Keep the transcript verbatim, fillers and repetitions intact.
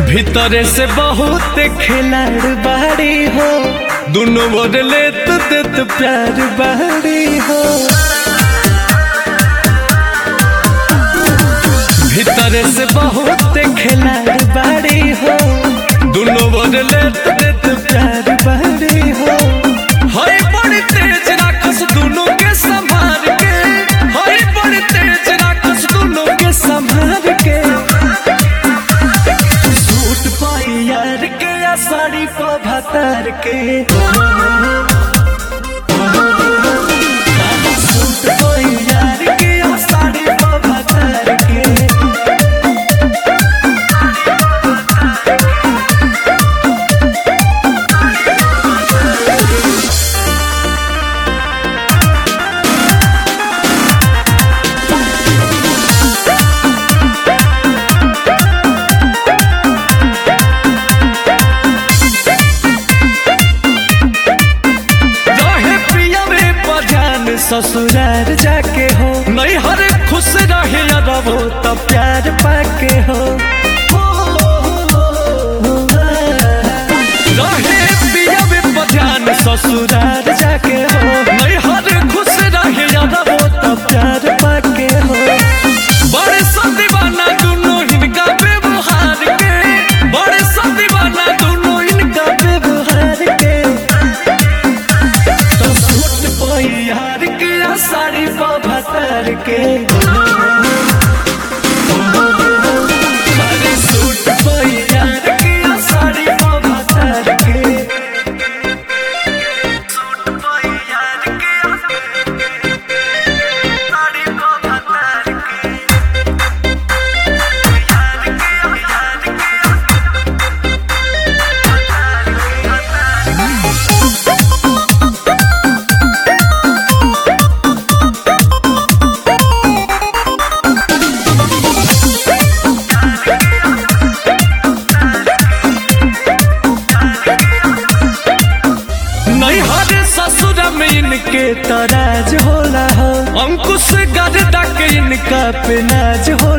भीतरे से बहुत खिलाड़ बाड़ी हो, दोनों ओर लेत देत प्यार बाड़ी हो। भीतरे से बहुत खिलाड़ बाड़ी हो, दोनों ओर लेत देत प्यार बाड़ी हो। हाय बड़ी तेज राक्षस दोनों के संभाल के, हाय बड़ी तेज राक्षस दोनों के संभाल के। सूट पाई यार के या साड़ी पा भातार के, सूट पाई यार के या साड़ी पा भातार के। ससुराल जाके हो नहीं हर खुश रहे रहो तब प्यार पाके हो। रहे पिया में पठान ससुराल जाके हो नहीं हर खुश रहे रहो तब प्यार पाके हो। बड़े सा दीवाना दोनों इनका व्यवहार के, बड़े सा दीवाना दोनों इनका व्यवहार के। तो सूट पाई यार साड़ी पा भातार के, साड़ी सूट पाई यार के साड़ी पा भातार के। सूट पाई यार के साड़ी पा भातार के, यार के यार के। इनके तराज होला हो, अंकुश गर्दा के इनका पे नाज हो।